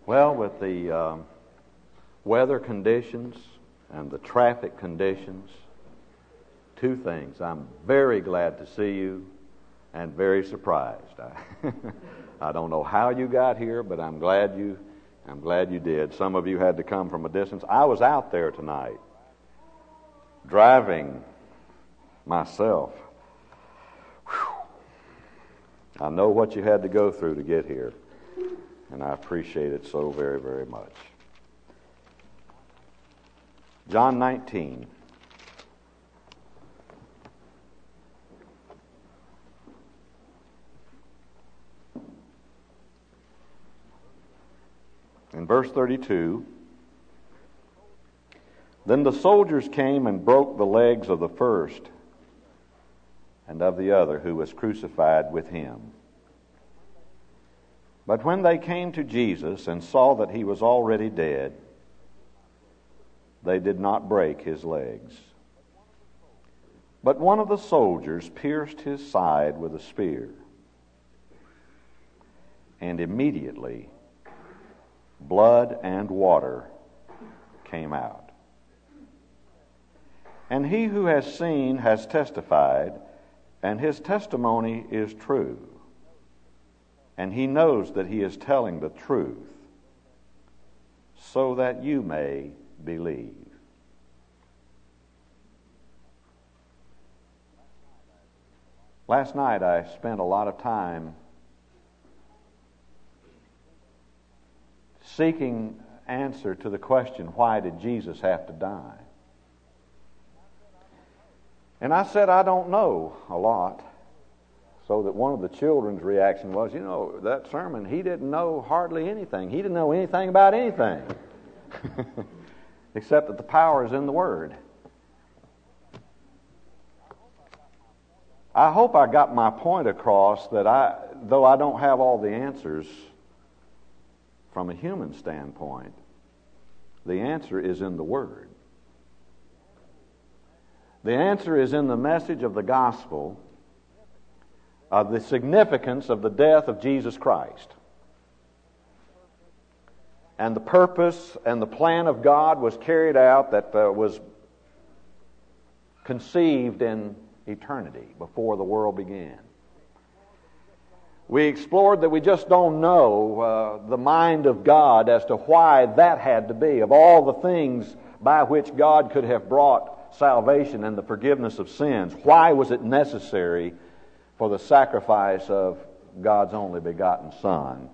Well, with the weather conditions and the traffic conditions, two things. I'm very glad to see you and very surprised. I don't know how you got here, but I'm glad you did. Some of you had to come from a distance. I was out there tonight driving myself. Whew. I know what you had to go through to get here, and I appreciate it so very, very much. John 19. In verse 32, then the soldiers came and broke the legs of the first and of the other who was crucified with him. But when they came to Jesus and saw that he was already dead, they did not break his legs. But one of the soldiers pierced his side with a spear, and immediately blood and water came out. And he who has seen has testified, and his testimony is true. And he knows that he is telling the truth, so that you may believe. Last night I spent a lot of time seeking answer to the question, why did Jesus have to die? And I said, I don't know a lot. So that one of the children's reaction was, that sermon, he didn't know hardly anything. He didn't know anything about anything. Except that the power is in the Word. I hope I got my point across that though I don't have all the answers from a human standpoint, the answer is in the Word. The answer is in the message of the gospel of the significance of the death of Jesus Christ. And the purpose and the plan of God was carried out that was conceived in eternity before the world began. We explored that we just don't know the mind of God as to why that had to be. Of all the things by which God could have brought salvation and the forgiveness of sins, why was it necessary for the sacrifice of God's only begotten Son?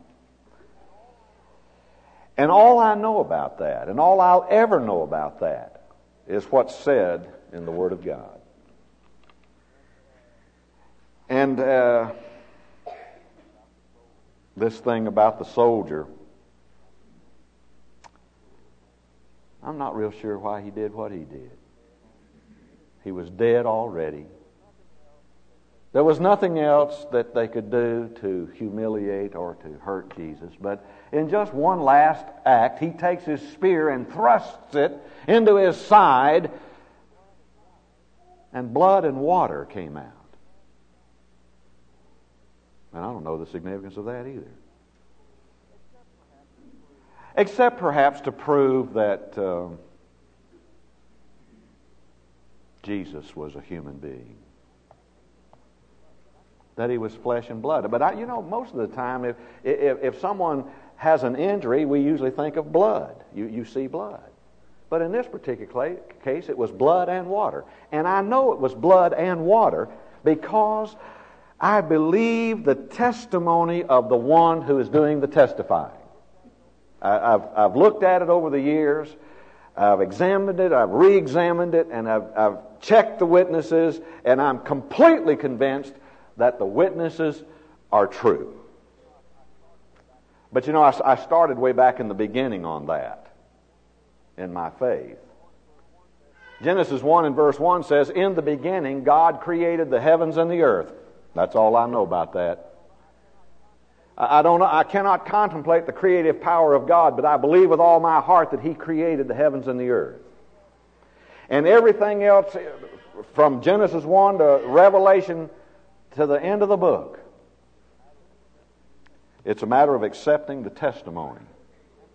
And all I know about that, and all I'll ever know about that, is what's said in the Word of God. And this thing about the soldier, I'm not real sure why he did what he did. He was dead already. There was nothing else that they could do to humiliate or to hurt Jesus. But in just one last act, he takes his spear and thrusts it into his side, and blood and water came out. And I don't know the significance of that either. Except perhaps to prove that Jesus was a human being. That he was flesh and blood. But most of the time, if someone has an injury, we usually think of blood. You see blood. But in this particular case, it was blood and water. And I know it was blood and water because I believe the testimony of the one who is doing the testifying. I've looked at it over the years. I've examined it, I've re-examined it, and I've checked the witnesses, and I'm completely convinced that the witnesses are true. But I started way back in the beginning on that, in my faith. Genesis 1 and verse 1 says, in the beginning God created the heavens and the earth. That's all I know about that. I cannot contemplate the creative power of God, but I believe with all my heart that He created the heavens and the earth. And everything else from Genesis 1 to Revelation to the end of the book, it's a matter of accepting the testimony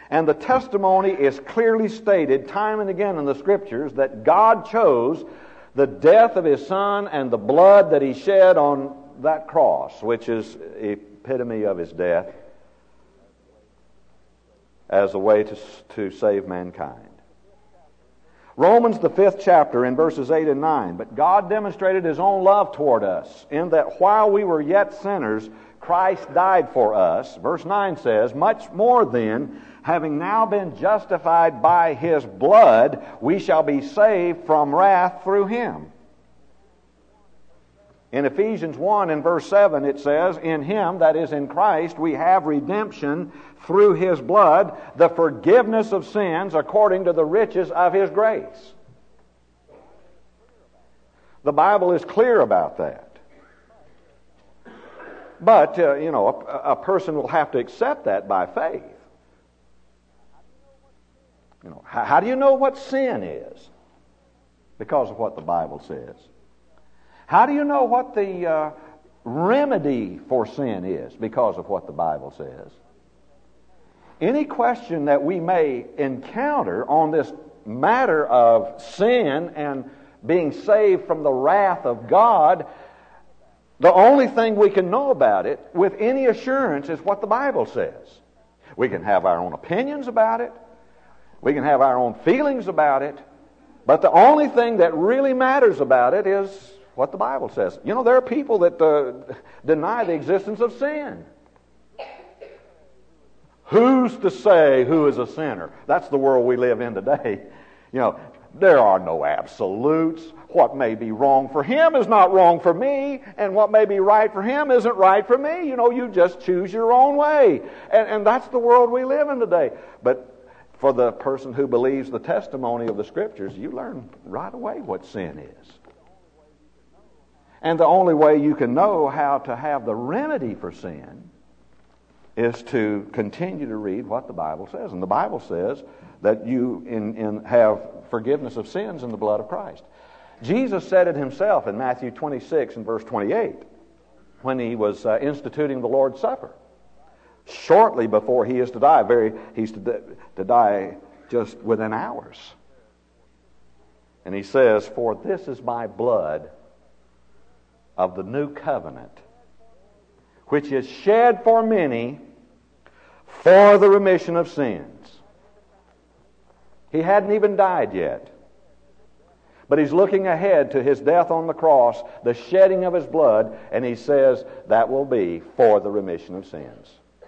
And the testimony is clearly stated time and again in the Scriptures that God chose the death of His Son and the blood that He shed on that cross, which is epitome of His death, as a way to save mankind. Romans, the 5th chapter, in verses 8 and 9. But God demonstrated His own love toward us, in that while we were yet sinners, Christ died for us. Verse 9 says, much more then, having now been justified by His blood, we shall be saved from wrath through Him. In Ephesians 1 and verse 7 it says, in Him, that is in Christ, we have redemption through His blood, the forgiveness of sins according to the riches of His grace. The Bible is clear about that. But, a person will have to accept that by faith. How do you know what sin is? Because of what the Bible says. How do you know what the remedy for sin is? Because of what the Bible says. Any question that we may encounter on this matter of sin and being saved from the wrath of God, the only thing we can know about it with any assurance is what the Bible says. We can have our own opinions about it. We can have our own feelings about it. But the only thing that really matters about it is what the Bible says. There are people that deny the existence of sin. Who's to say who is a sinner? That's the world we live in today. There are no absolutes. What may be wrong for him is not wrong for me, and what may be right for him isn't right for me. You just choose your own way. And that's the world we live in today. But for the person who believes the testimony of the Scriptures, you learn right away what sin is. And the only way you can know how to have the remedy for sin is to continue to read what the Bible says. And the Bible says that you have forgiveness of sins in the blood of Christ. Jesus said it Himself in Matthew 26 and verse 28 when He was instituting the Lord's Supper. Shortly before He is to die, He's to die just within hours. And He says, for this is my blood of the new covenant, which is shed for many for the remission of sins. He hadn't even died yet. But He's looking ahead to His death on the cross, the shedding of His blood, and He says that will be for the remission of sins.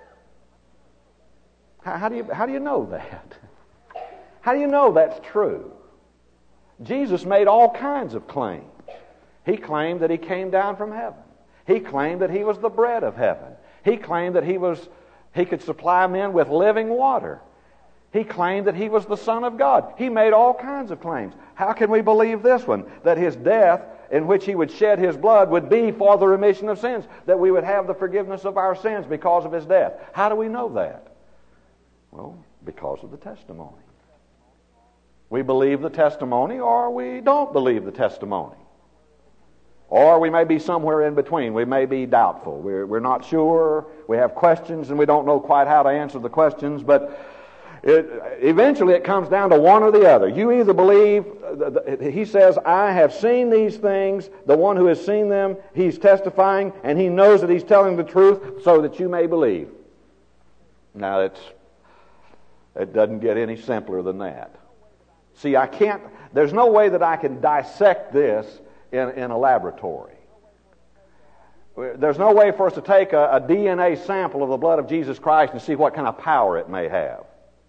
How do you know that? How do you know that's true? Jesus made all kinds of claims. He claimed that He came down from heaven. He claimed that He was the bread of heaven. He claimed that He could supply men with living water. He claimed that He was the Son of God. He made all kinds of claims. How can we believe this one? That His death, in which He would shed His blood, would be for the remission of sins. That we would have the forgiveness of our sins because of His death. How do we know that? Well, because of the testimony. We believe the testimony or we don't believe the testimony. Or we may be somewhere in between. We may be doubtful. We're not sure. We have questions and we don't know quite how to answer the questions. But eventually it comes down to one or the other. You either believe, He says, I have seen these things. The one who has seen them, He's testifying, and He knows that He's telling the truth so that you may believe. Now it doesn't get any simpler than that. See, there's no way that I can dissect this in a laboratory. There's no way for us to take a DNA sample of the blood of Jesus Christ and see what kind of power it may have.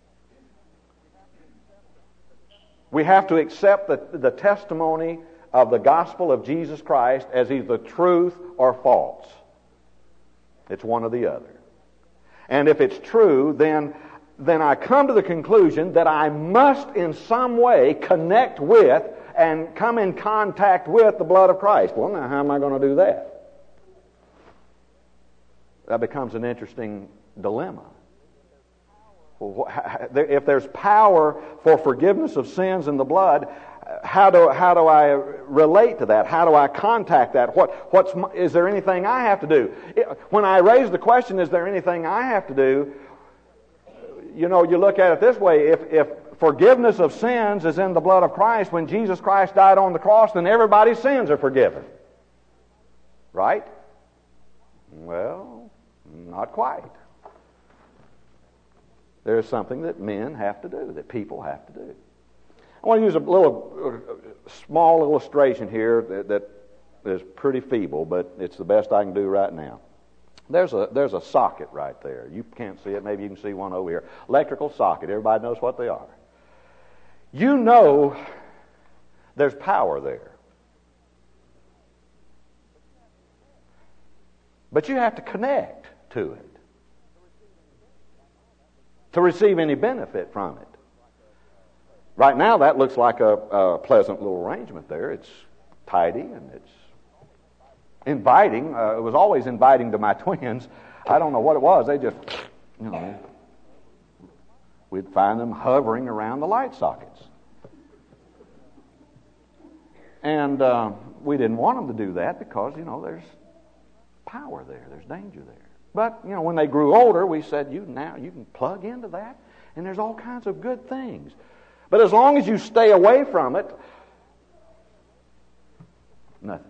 We have to accept the testimony of the gospel of Jesus Christ as either truth or false. It's one or the other. And if it's true, then I come to the conclusion that I must in some way connect with and come in contact with the blood of Christ. Well, now how am I going to do that? That becomes an interesting dilemma. If there's power for forgiveness of sins in the blood, how do I relate to that? How do I contact that? Is there anything I have to do? When I raise the question, is there anything I have to do? you look at it this way, if forgiveness of sins is in the blood of Christ, when Jesus Christ died on the cross, then everybody's sins are forgiven. Right? Well, not quite. There's something that men have to do, that people have to do. I want to use a little small illustration here that is pretty feeble, but it's the best I can do right now. There's a socket right there. You can't see it. Maybe you can see one over here. Electrical socket. Everybody knows what they are. You know there's power there. But you have to connect to it to receive any benefit from it. Right now, that looks like a pleasant little arrangement there. It's tidy and it's inviting. It was always inviting to my twins. I don't know what it was. They just, we'd find them hovering around the light sockets. And we didn't want them to do that because, there's power there. There's danger there. But, when they grew older, we said, now you can plug into that, and there's all kinds of good things. But as long as you stay away from it, nothing.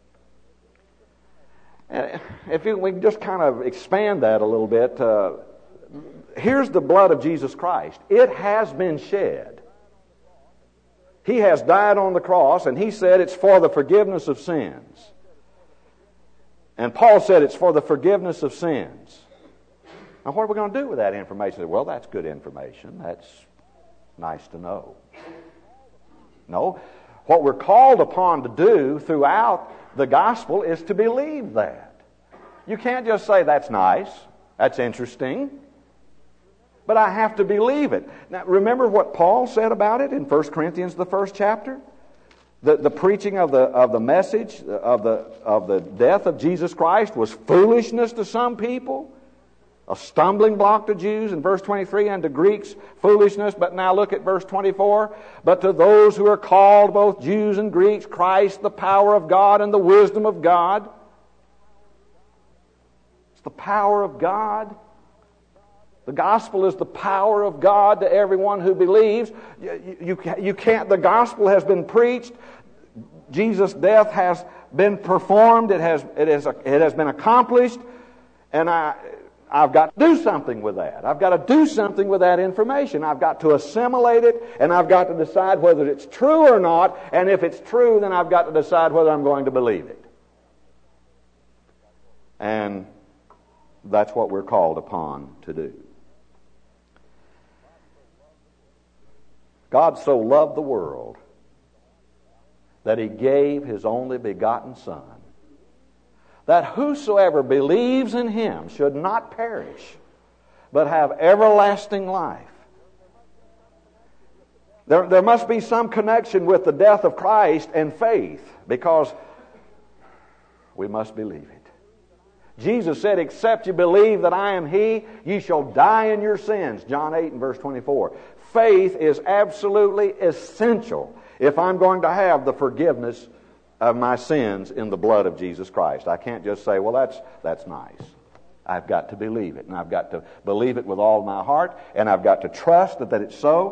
If we can just kind of expand that a little bit, here's the blood of Jesus Christ. It has been shed. He has died on the cross, and He said it's for the forgiveness of sins. And Paul said it's for the forgiveness of sins. Now, what are we going to do with that information? Well, that's good information. That's nice to know. No, what we're called upon to do throughout the gospel is to believe that. You can't just say, that's nice, that's interesting, but I have to believe it. Now, remember what Paul said about it in 1 Corinthians, the first chapter? The preaching of the message of the death of Jesus Christ was foolishness to some people, a stumbling block to Jews in verse 23, and to Greeks foolishness. But now look at verse 24. But to those who are called, both Jews and Greeks, Christ, the power of God and the wisdom of God. It's the power of God. The gospel is the power of God to everyone who believes. You can't. The gospel has been preached. Jesus' death has been performed. It has been accomplished, and I've got to do something with that. I've got to do something with that information. I've got to assimilate it, and I've got to decide whether it's true or not. And if it's true, then I've got to decide whether I'm going to believe it. And that's what we're called upon to do. God so loved the world that He gave His only begotten Son, that whosoever believes in Him should not perish, but have everlasting life. There must be some connection with the death of Christ and faith, because we must believe it. Jesus said, except you believe that I am He, ye shall die in your sins. John 8 and verse 24. Faith is absolutely essential if I'm going to have the forgiveness of my sins in the blood of Jesus Christ. I can't just say, well, that's nice. I've got to believe it, and I've got to believe it with all my heart, and I've got to trust that it's so.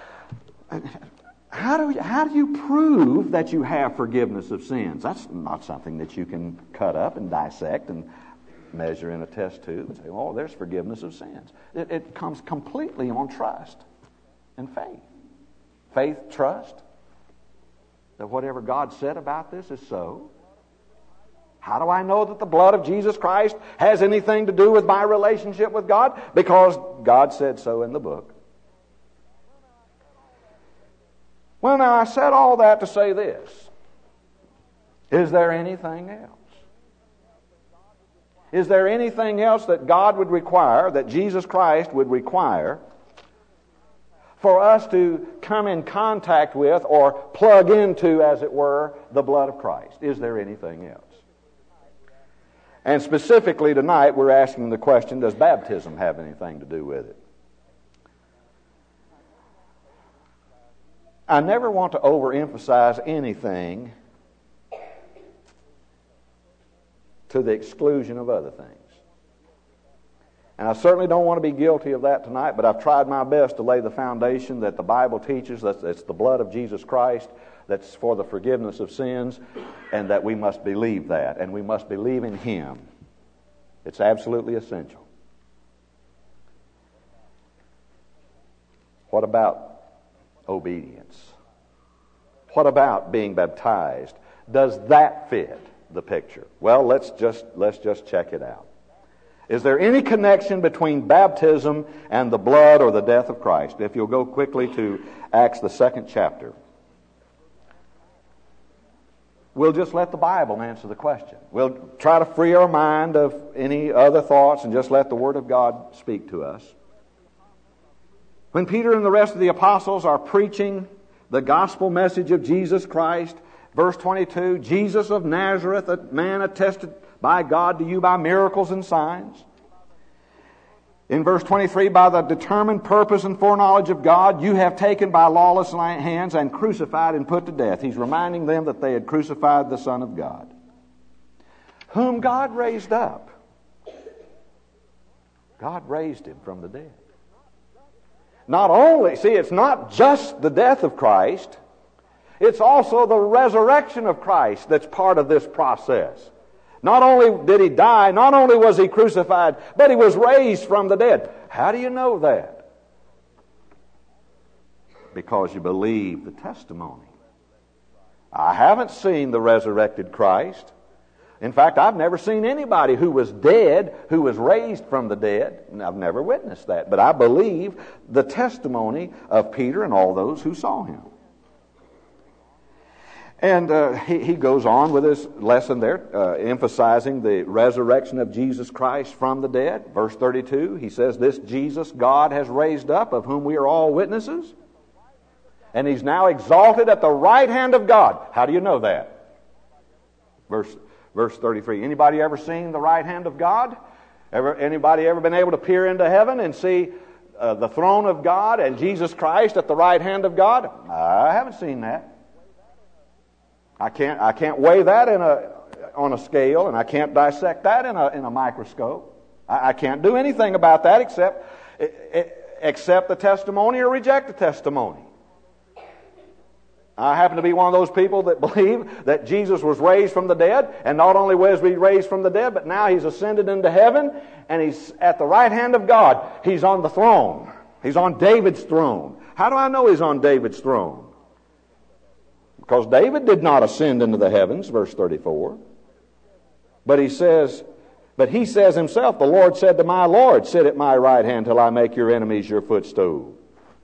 How do you prove that you have forgiveness of sins? That's not something that you can cut up and dissect and measure in a test tube and say, oh, there's forgiveness of sins. It comes completely on trust and faith. Faith, trust that whatever God said about this is so. How do I know that the blood of Jesus Christ has anything to do with my relationship with God? Because God said so in the book. Well, now, I said all that to say this. Is there anything else? Is there anything else that God would require, that Jesus Christ would require, for us to come in contact with or plug into, as it were, the blood of Christ? Is there anything else? And specifically tonight, we're asking the question, does baptism have anything to do with it? I never want to overemphasize anything to the exclusion of other things. And I certainly don't want to be guilty of that tonight, but I've tried my best to lay the foundation that the Bible teaches, that it's the blood of Jesus Christ that's for the forgiveness of sins, and that we must believe that, and we must believe in Him. It's absolutely essential. What about obedience? What about being baptized? Does that fit the picture? Well, let's just check it out. Is there any connection between baptism and the blood or the death of Christ? If you'll go quickly to Acts, the 2nd chapter. We'll just let the Bible answer the question. We'll try to free our mind of any other thoughts and just let the Word of God speak to us. When Peter and the rest of the apostles are preaching the gospel message of Jesus Christ, verse 22, Jesus of Nazareth, a man attested by God to you by miracles and signs. In verse 23, by the determined purpose and foreknowledge of God, you have taken by lawless hands and crucified and put to death. He's reminding them that they had crucified the Son of God, whom God raised up. God raised Him from the dead. Not only, see, it's not just the death of Christ, it's also the resurrection of Christ that's part of this process. Not only did He die, not only was He crucified, but He was raised from the dead. How do you know that? Because you believe the testimony. I haven't seen the resurrected Christ. In fact, I've never seen anybody who was dead, who was raised from the dead. I've never witnessed that. But I believe the testimony of Peter and all those who saw Him. And he goes on with his lesson there, emphasizing the resurrection of Jesus Christ from the dead. Verse 32, he says, this Jesus God has raised up, of whom we are all witnesses. And He's now exalted at the right hand of God. How do you know that? Verse 33, anybody ever seen the right hand of God? Anybody ever been able to peer into heaven and see the throne of God and Jesus Christ at the right hand of God? I haven't seen that. I can't weigh that on a scale, and I can't dissect that in a microscope. I can't do anything about that except accept the testimony or reject the testimony. I happen to be one of those people that believe that Jesus was raised from the dead, and not only was He raised from the dead, but now He's ascended into heaven, and He's at the right hand of God. He's on the throne. He's on David's throne. How do I know He's on David's throne? Because David did not ascend into the heavens, verse 34. But he says himself, the Lord said to my Lord, sit at my right hand till I make your enemies your footstool.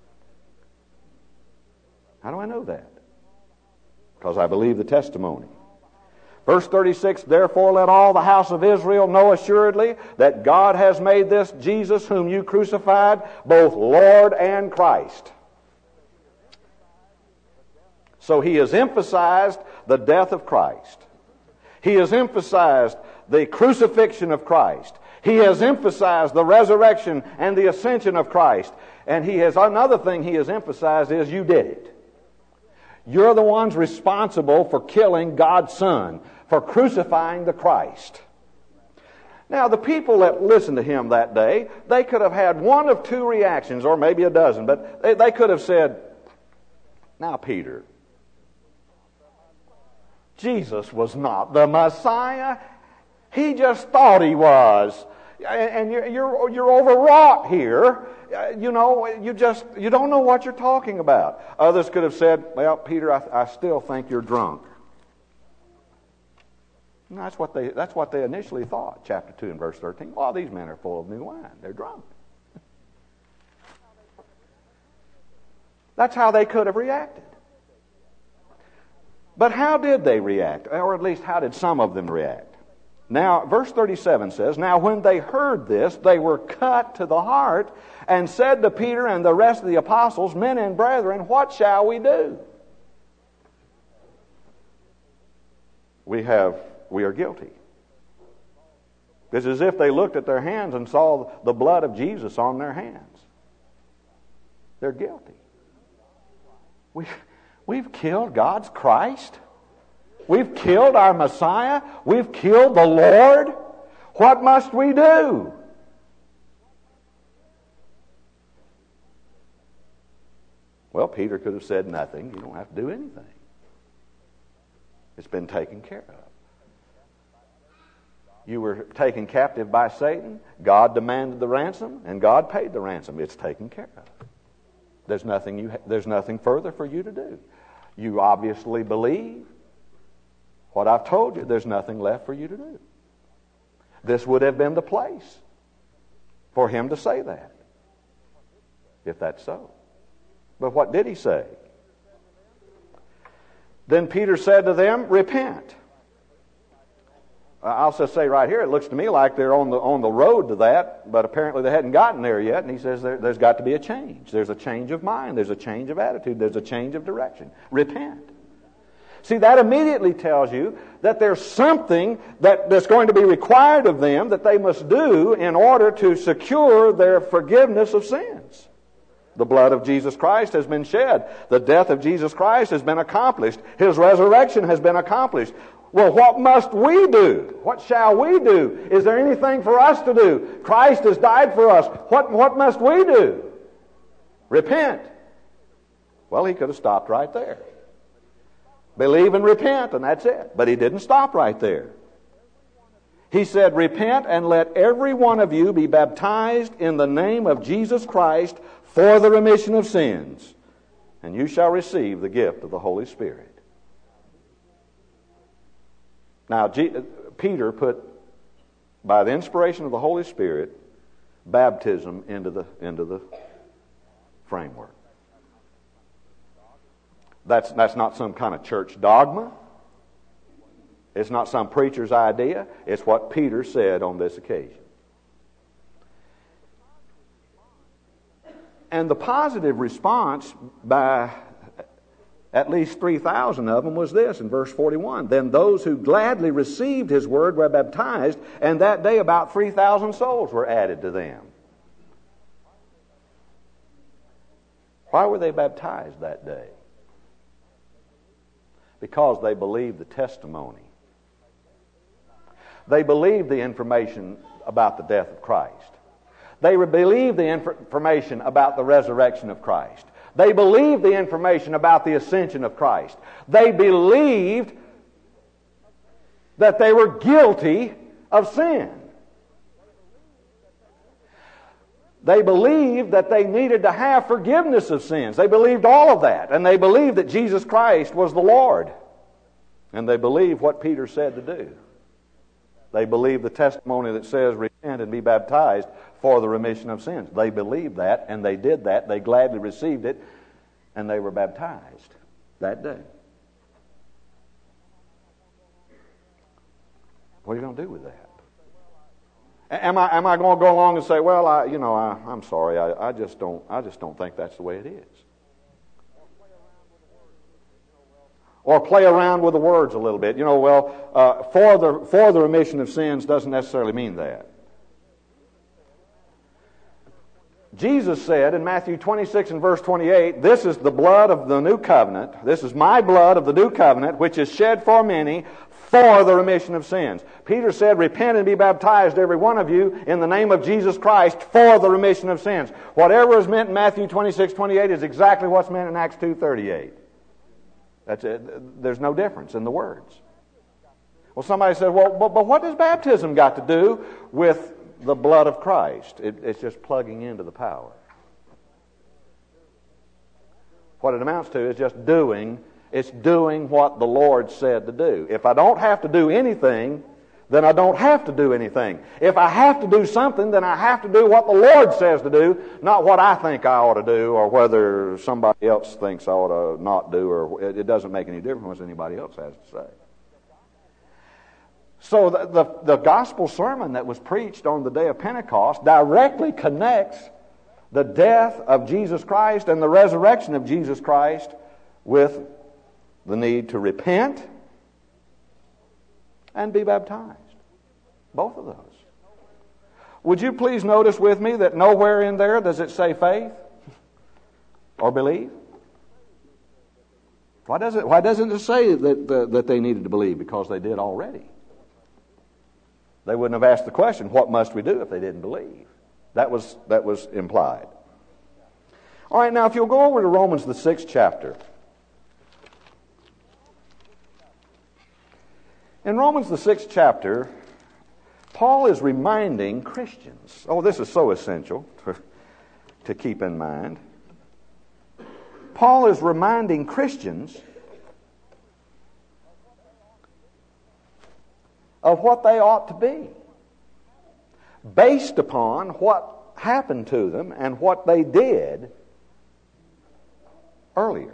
How do I know that? Because I believe the testimony. Verse 36, therefore let all the house of Israel know assuredly that God has made this Jesus whom you crucified both Lord and Christ. So He has emphasized the death of Christ. He has emphasized the crucifixion of Christ. He has emphasized the resurrection and the ascension of Christ. And another thing He has emphasized is you did it. You're the ones responsible for killing God's Son, for crucifying the Christ. Now, the people that listened to Him that day, they could have had one of two reactions, or maybe a dozen, but they could have said, now, Peter, Jesus was not the Messiah. He just thought He was. And you're overwrought here. You don't know what you're talking about. Others could have said, well, Peter, I still think you're drunk. And that's what they initially thought, chapter 2 and verse 13. Well, these men are full of new wine. They're drunk. That's how they could have reacted. But how did they react? Or at least how did some of them react? Now, verse 37 says, now when they heard this, they were cut to the heart and said to Peter and the rest of the apostles, men and brethren, what shall we do? We are guilty. It's as if they looked at their hands and saw the blood of Jesus on their hands. They're guilty. We've killed God's Christ. We've killed our Messiah. We've killed the Lord. What must we do? Well, Peter could have said nothing. You don't have to do anything. It's been taken care of. You were taken captive by Satan. God demanded the ransom, and God paid the ransom. It's taken care of. There's nothing further for you to do. You obviously believe what I've told you. There's nothing left for you to do. This would have been the place for him to say that, if that's so. But what did he say? Then Peter said to them, repent. I'll just say right here, it looks to me like they're on the road to that, but apparently they hadn't gotten there yet, and he says there's got to be a change. There's a change of mind. There's a change of attitude. There's a change of direction. Repent. See, that immediately tells you that there's something that's going to be required of them that they must do in order to secure their forgiveness of sins. The blood of Jesus Christ has been shed. The death of Jesus Christ has been accomplished. His resurrection has been accomplished. Well, what must we do? What shall we do? Is there anything for us to do? Christ has died for us. What must we do? Repent. Well, he could have stopped right there. Believe and repent, and that's it. But he didn't stop right there. He said, repent and let every one of you be baptized in the name of Jesus Christ for the remission of sins, and you shall receive the gift of the Holy Spirit. Now, Peter put, by the inspiration of the Holy Spirit, baptism into the framework. That's not some kind of church dogma. It's not some preacher's idea. It's what Peter said on this occasion. And the positive response by at least 3,000 of them was this in verse 41. Then those who gladly received his word were baptized, and that day about 3,000 souls were added to them. Why were they baptized that day? Because they believed the testimony. They believed the information about the death of Christ. They believed the information about the resurrection of Christ. They believed the information about the ascension of Christ. They believed that they were guilty of sin. They believed that they needed to have forgiveness of sins. They believed all of that. And they believed that Jesus Christ was the Lord. And they believed what Peter said to do. They believed the testimony that says, repent and be baptized for the remission of sins. They believed that, and they did that. They gladly received it, and they were baptized that day. What are you going to do with that? Am I going to go along and say, well, I'm sorry, I just don't think that's the way it is? Or play around with the words a little bit. For the remission of sins doesn't necessarily mean that. Jesus said in Matthew 26 and verse 28, this is the blood of the new covenant. This is my blood of the new covenant, which is shed for many for the remission of sins. Peter said, repent and be baptized, every one of you, in the name of Jesus Christ for the remission of sins. Whatever is meant in Matthew 26, 28 is exactly what's meant in Acts 2:38. That's it. There's no difference in the words. Well, somebody said, well, but what does baptism got to do with the blood of Christ? It's just plugging into the power. What it amounts to is just doing what the Lord said to do. If I don't have to do anything, then I don't have to do anything. If I have to do something, then I have to do what the Lord says to do, not what I think I ought to do, or whether somebody else thinks I ought to not do, or it doesn't make any difference what anybody else has to say. So the gospel sermon that was preached on the day of Pentecost directly connects the death of Jesus Christ and the resurrection of Jesus Christ with the need to repent and be baptized. Both of those. Would you please notice with me that nowhere in there does it say faith or believe? Why doesn't it say that they needed to believe? Because they did already. They wouldn't have asked the question, what must we do if they didn't believe? That was implied. All right, now if you'll go over to Romans, the 6th chapter. In Romans, the 6th chapter, Paul is reminding Christians. Oh, this is so essential to keep in mind. Paul is reminding Christians of what they ought to be, based upon what happened to them and what they did earlier.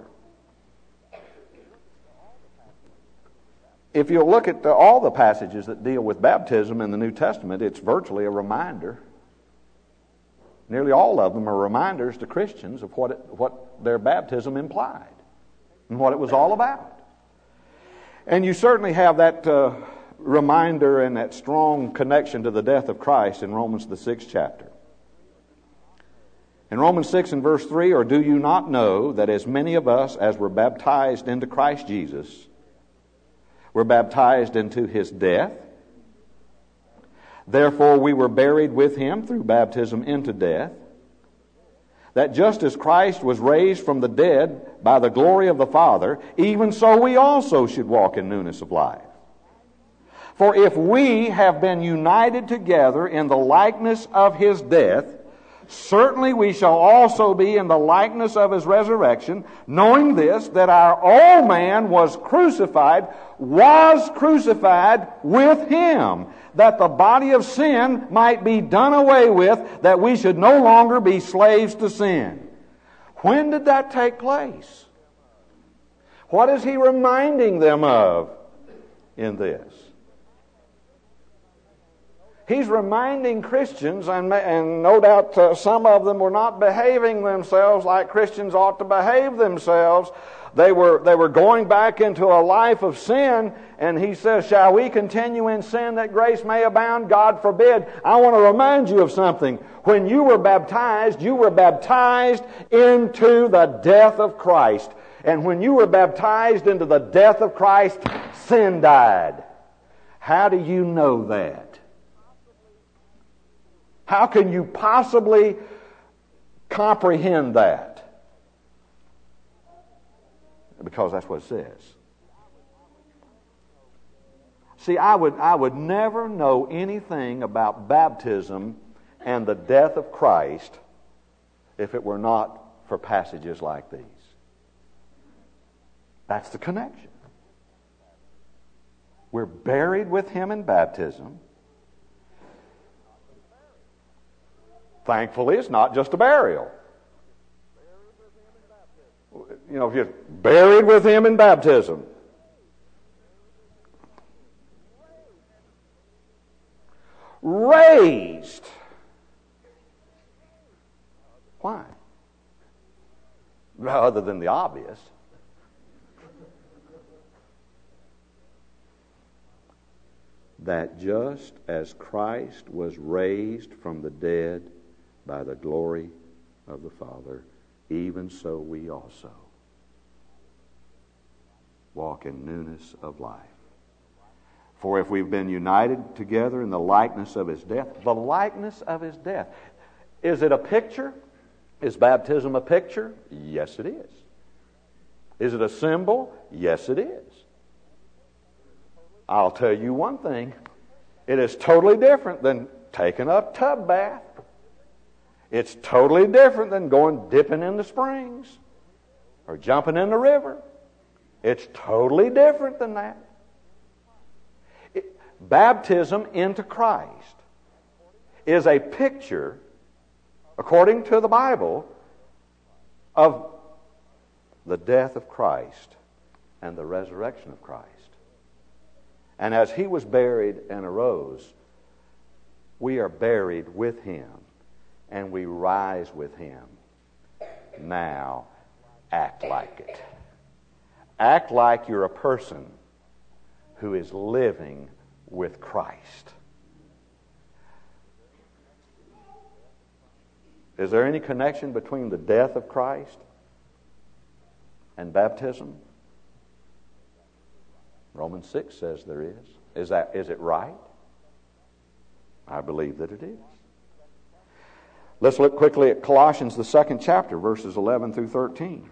If you look at all the passages that deal with baptism in the New Testament, it's virtually a reminder. Nearly all of them are reminders to Christians of what their baptism implied and what it was all about. And you certainly have that reminder and that strong connection to the death of Christ in Romans, the 6th chapter. In Romans 6 and verse 3, or do you not know that as many of us as were baptized into Christ Jesus were baptized into his death? Therefore we were buried with him through baptism into death, that just as Christ was raised from the dead by the glory of the Father, even so we also should walk in newness of life. For if we have been united together in the likeness of his death, certainly we shall also be in the likeness of his resurrection, knowing this, that our old man was crucified with him, that the body of sin might be done away with, that we should no longer be slaves to sin. When did that take place? What is he reminding them of in this? He's reminding Christians, and no doubt some of them were not behaving themselves like Christians ought to behave themselves. They were going back into a life of sin, and he says, shall we continue in sin that grace may abound? God forbid. I want to remind you of something. When you were baptized into the death of Christ. And when you were baptized into the death of Christ, sin died. How do you know that? How can you possibly comprehend that? Because that's what it says. See, I would never know anything about baptism and the death of Christ if it were not for passages like these. That's the connection. We're buried with him in baptism. Thankfully, it's not just a burial. You know, if you're buried with him in baptism. Raised. Why? Other than the obvious. That just as Christ was raised from the dead by the glory of the Father, even so we also walk in newness of life. For if we've been united together in the likeness of his death, the likeness of his death. Is it a picture? Is baptism a picture? Yes, it is. Is it a symbol? Yes, it is. I'll tell you one thing. It is totally different than taking a tub bath. It's totally different than going dipping in the springs or jumping in the river. It's totally different than that. Baptism into Christ is a picture, according to the Bible, of the death of Christ and the resurrection of Christ. And as he was buried and arose, we are buried with him and we rise with him. Now, act like it. Act like you're a person who is living with Christ. Is there any connection between the death of Christ and baptism? Romans 6 says there is. Is it right? I believe that it is. Let's look quickly at Colossians, the 2nd chapter, verses 11 through 13.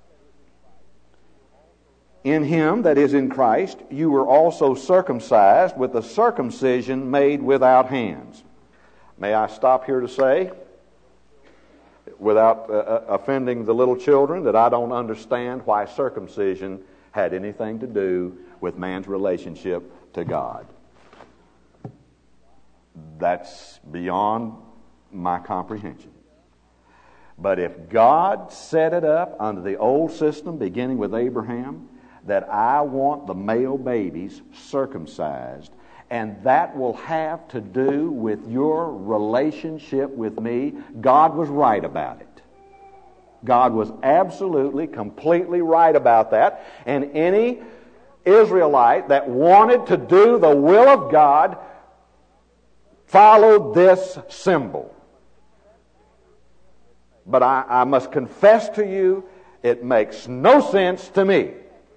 In him, that is in Christ, you were also circumcised with a circumcision made without hands. May I stop here to say, without offending the little children, that I don't understand why circumcision had anything to do with man's relationship to God. That's beyond my comprehension. But if God set it up under the old system, beginning with Abraham, that I want the male babies circumcised, and that will have to do with your relationship with me, God was right about it. God was absolutely, completely right about that. And any Israelite that wanted to do the will of God followed this symbol. But I must confess to you, it makes no sense to me.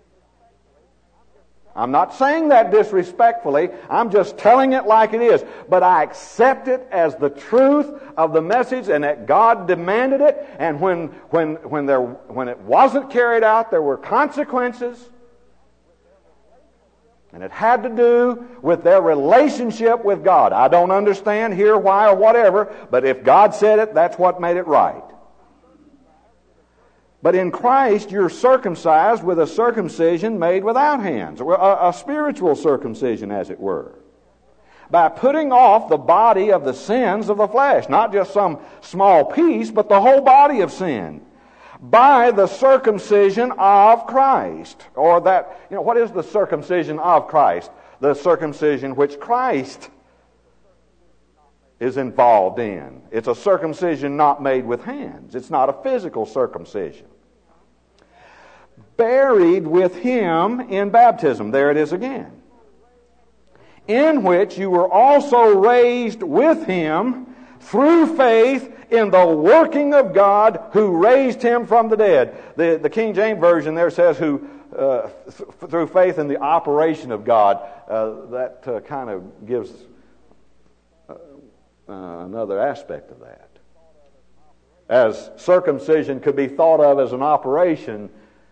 I'm not saying that disrespectfully. I'm just telling it like it is. But I accept it as the truth of the message, and that God demanded it. And when it wasn't carried out, there were consequences. And it had to do with their relationship with God. I don't understand here, why, or whatever. But if God said it, that's what made it right. But in Christ, you're circumcised with a circumcision made without hands, a spiritual circumcision, as it were, by putting off the body of the sins of the flesh, not just some small piece, but the whole body of sin, by the circumcision of Christ. Or that, what is the circumcision of Christ? The circumcision which Christ is involved in. It's a circumcision not made with hands. It's not a physical circumcision. Buried with him in baptism. There it is again. In which you were also raised with him through faith in the working of God who raised him from the dead. The King James Version there says through faith in the operation of God. That kind of gives another aspect of that. As circumcision could be thought of as an operation,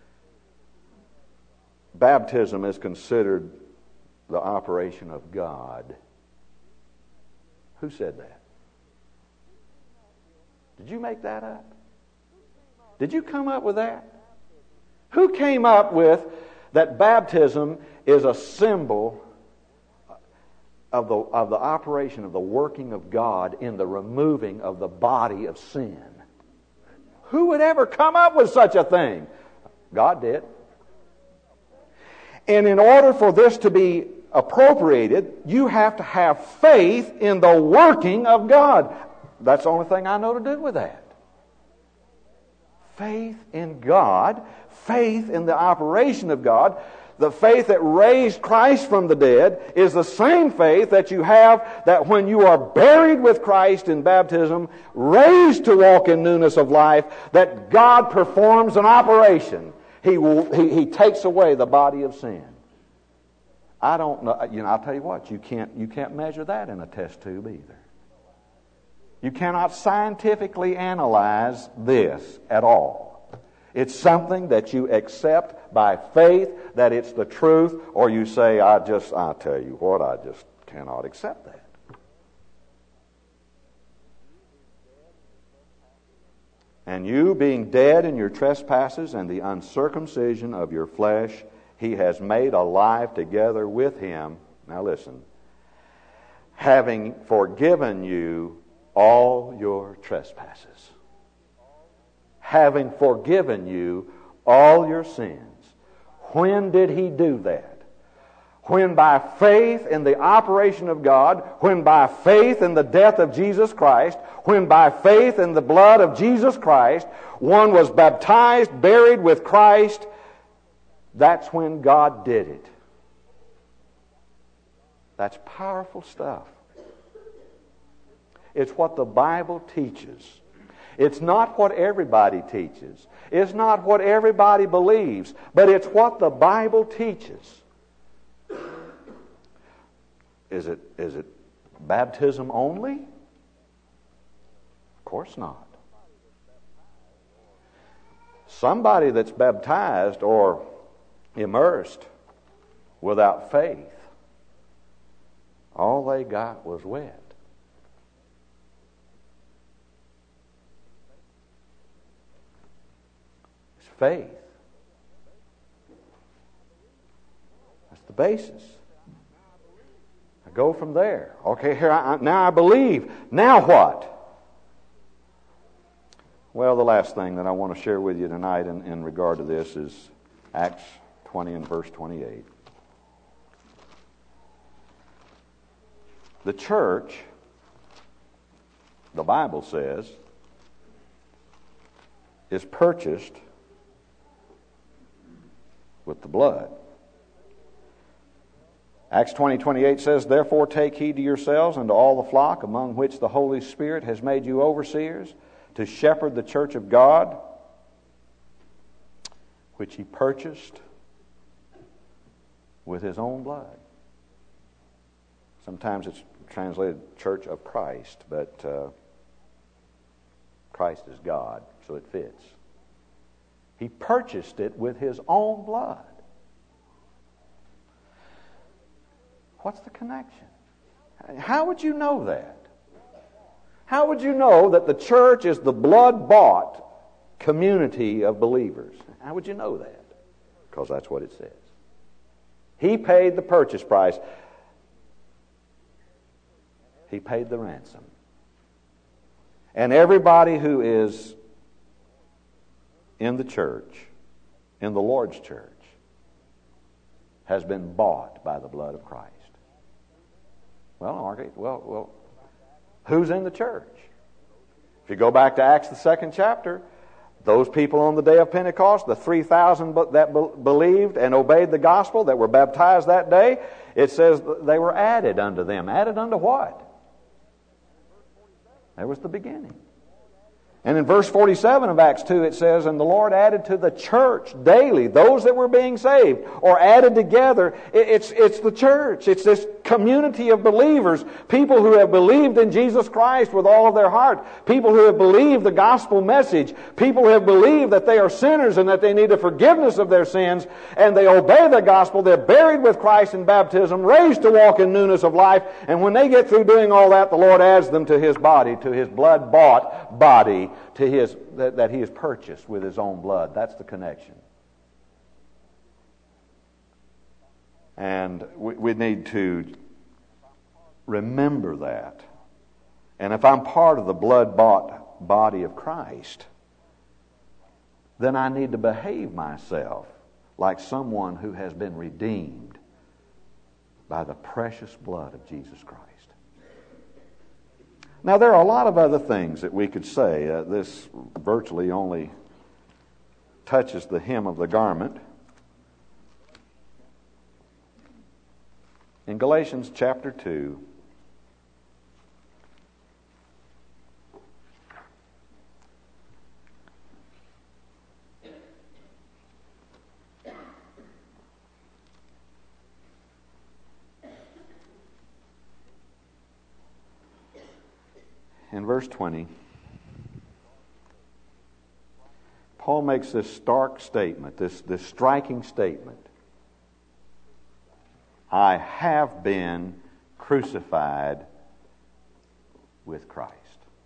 baptism is considered the operation of God. Who said that? Did you make that up? Did you come up with that? Who came up with that baptism is a symbol of the operation of the working of God in the removing of the body of sin? Who would ever come up with such a thing? God did. And in order for this to be appropriated, you have to have faith in the working of God. That's the only thing I know to do with that. Faith in God, faith in the operation of God. The faith that raised Christ from the dead is the same faith that you have that when you are buried with Christ in baptism, raised to walk in newness of life, that God performs an operation. He takes away the body of sin. I don't know. I'll tell you what. You can't measure that in a test tube either. You cannot scientifically analyze this at all. It's something that you accept by faith that it's the truth, or you say, I tell you what, I just cannot accept that. And you, being dead in your trespasses and the uncircumcision of your flesh, he has made alive together with him. Now listen. Having forgiven you all your trespasses. Having forgiven you all your sins. When did he do that? When by faith in the operation of God, when by faith in the death of Jesus Christ, when by faith in the blood of Jesus Christ, one was baptized, buried with Christ, that's when God did it. That's powerful stuff. It's what the Bible teaches. It's not what everybody teaches. It's not what everybody believes, but it's what the Bible teaches. Is it baptism only? Of course not. Somebody that's baptized or immersed without faith, all they got was wet. It's faith. That's the basis. I go from there. Okay, now I believe. Now what? Well, the last thing that I want to share with you tonight in regard to this is Acts 20 and verse 28. The church, the Bible says, is purchased with the blood. Acts 20:28 says, "Therefore take heed to yourselves and to all the flock among which the Holy Spirit has made you overseers, to shepherd the church of God, which He purchased with His own blood." Sometimes it's translated Church of Christ, but Christ is God, so it fits. He purchased it with His own blood. What's the connection? How would you know that? How would you know that the church is the blood-bought community of believers? How would you know that? Because that's what it says. He paid the purchase price. He paid the ransom. And everybody who is in the church, in the Lord's church, has been bought by the blood of Christ. Well, Margaret, well, who's in the church? If you go back to Acts, the 2nd chapter, those people on the day of Pentecost, the 3,000 that believed and obeyed the gospel, that were baptized that day, it says they were added unto them. Added unto what? That was the beginning. And in verse 47 of Acts 2 it says, "And the Lord added to the church daily," those that were being saved, or added together. It's the church. It's this community of believers, people who have believed in Jesus Christ with all of their heart, people who have believed the gospel message, people who have believed that they are sinners and that they need the forgiveness of their sins, and they obey the gospel. They're buried with Christ in baptism, raised to walk in newness of life, and when they get through doing all that, the Lord adds them to His body, to His blood-bought body, to His that He has purchased with His own blood. That's the connection. And we need to remember that. And if I'm part of the blood-bought body of Christ, then I need to behave myself like someone who has been redeemed by the precious blood of Jesus Christ. Now, there are a lot of other things that we could say. This virtually only touches the hem of the garment. In Galatians chapter 2, in verse 20, Paul makes this stark statement, this striking statement. I have been crucified with Christ.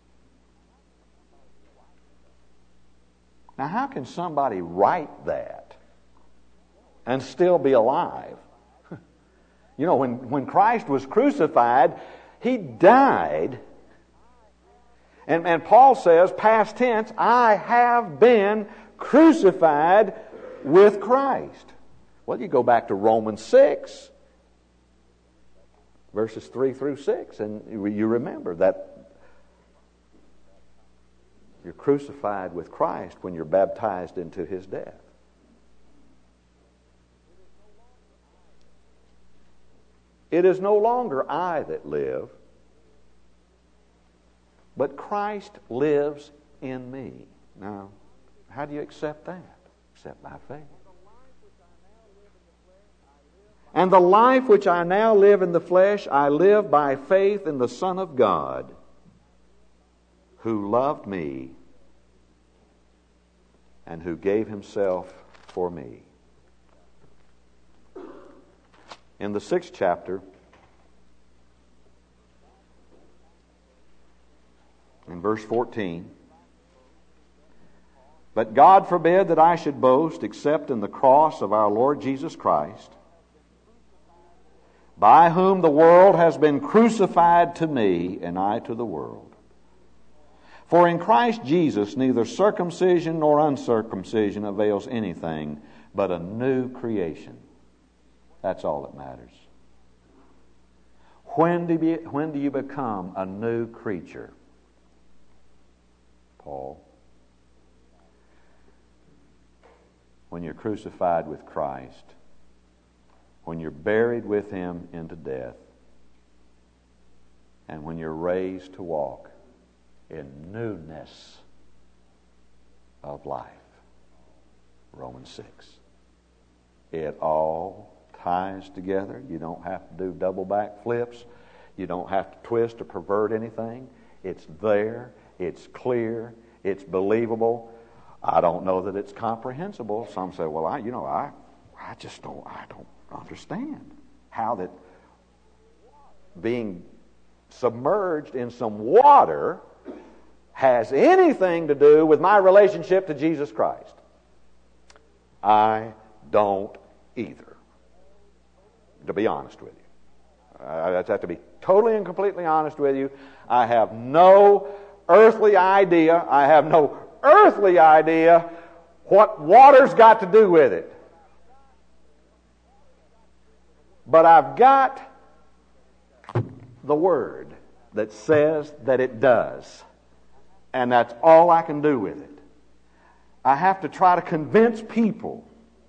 Now, how can somebody write that and still be alive? You know, when Christ was crucified, He died. And Paul says, past tense, I have been crucified with Christ. Well, you go back to Romans 6, verses 3 through 6, and you remember that you're crucified with Christ when you're baptized into His death. It is no longer I that live, but Christ lives in me. Now, how do you accept that? Except by faith. And the life which I now live in the flesh, I live by faith in the Son of God, who loved me and who gave himself for me. In the 6th chapter, in verse 14, but God forbid that I should boast except in the cross of our Lord Jesus Christ, by whom the world has been crucified to me, and I to the world. For in Christ Jesus neither circumcision nor uncircumcision avails anything, but a new creation. That's all that matters. When do you become a new creature? Paul. When you're crucified with Christ, when you're buried with Him into death, and when you're raised to walk in newness of life. Romans 6. It all ties together. You don't have to do double back flips. You don't have to twist or pervert anything. It's there. It's clear. It's believable. I don't know that it's comprehensible. Some say, well, I just don't understand how that being submerged in some water has anything to do with my relationship to Jesus Christ. I don't either, to be honest with you. I have to be totally and completely honest with you. I have no earthly idea. I have no earthly idea what water's got to do with it. But I've got the Word that says that it does. And that's all I can do with it. I have to try to convince people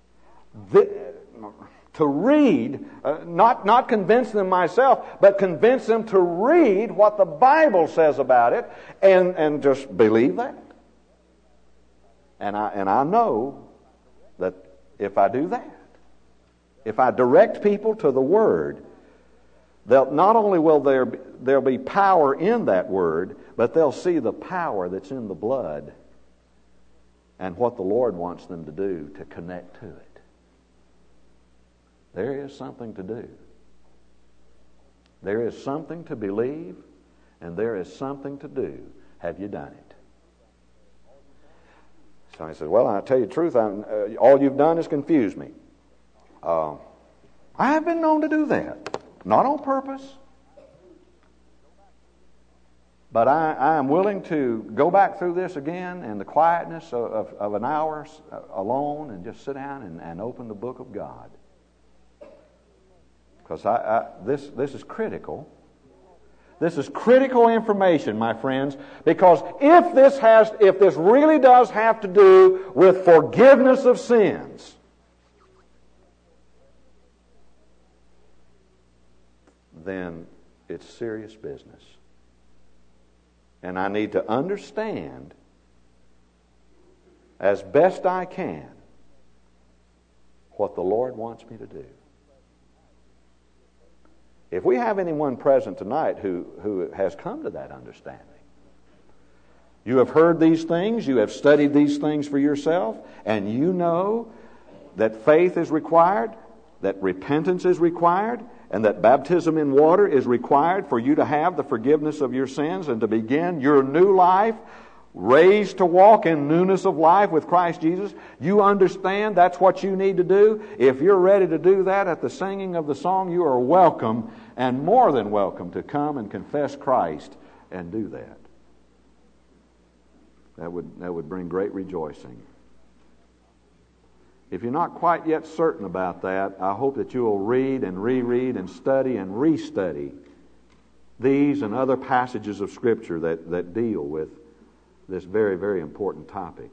to read, not convince them myself, but convince them to read what the Bible says about it and just believe that. And I know that if I do that, if I direct people to the Word, not only will there'll be power in that Word, but they'll see the power that's in the blood and what the Lord wants them to do to connect to it. There is something to do. There is something to believe, and there is something to do. Have you done it? Somebody says, well, I'll tell you the truth, all you've done is confuse me. I have been known to do that. Not on purpose. But I am willing to go back through this again in the quietness of an hour alone and just sit down and open the book of God. Because this is critical. This is critical information, my friends, because if this really does have to do with forgiveness of sins, then it's serious business. And I need to understand as best I can what the Lord wants me to do. If we have anyone present tonight who has come to that understanding, you have heard these things, you have studied these things for yourself, and you know that faith is required, that repentance is required, and that baptism in water is required for you to have the forgiveness of your sins and to begin your new life, raised to walk in newness of life with Christ Jesus. You understand that's what you need to do. If you're ready to do that at the singing of the song, you are welcome and more than welcome to come and confess Christ and do that. That would bring great rejoicing. If you're not quite yet certain about that, I hope that you will read and reread and study and restudy these and other passages of Scripture that deal with this very, very important topic.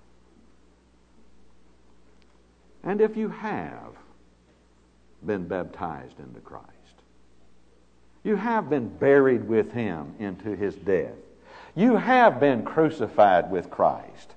And if you have been baptized into Christ, you have been buried with Him into His death, you have been crucified with Christ,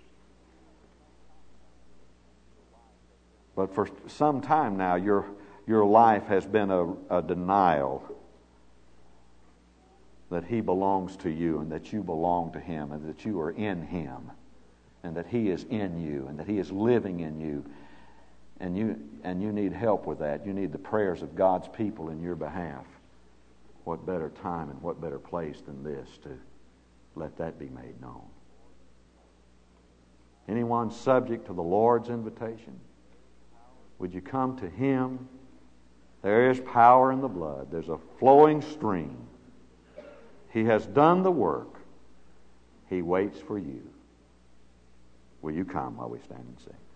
but for some time now, your life has been a denial that He belongs to you and that you belong to Him and that you are in Him and that He is in you and that He is living in you. And you need help with that. You need the prayers of God's people in your behalf. What better time and what better place than this to let that be made known? Anyone subject to the Lord's invitation, would you come to Him? There is power in the blood. There's a flowing stream. He has done the work. He waits for you. Will you come while we stand and sing?